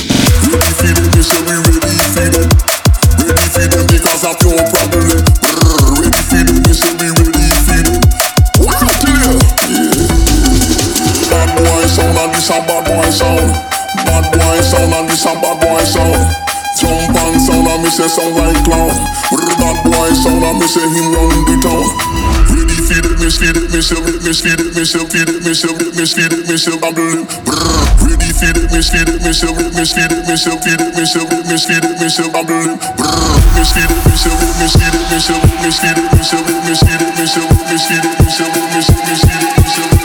Ready for them, me say we ready for them. Ready for them because of your problem. Ready for them, me say we ready for them. What I tell you? Yeah. Bad boy sound and this a bad boy sound. Bad boy sound and this a bad boy sound. Jump and sound and me say sound like clown. Bad boy sound and me say him run the town. Ready feed it, me feed it, me self it, me feed it, me self feed it, me self it, me feed it, me self bubble it. Ready feed it, me feed it, me self it, me feed it, me self feed it, me self it, me feed it, me self bubble it. Me feed it, me self it, me feed it, me self it, me feed it, me self it, me feed it, me self it, me feed it, me self it, me feed it, me self it.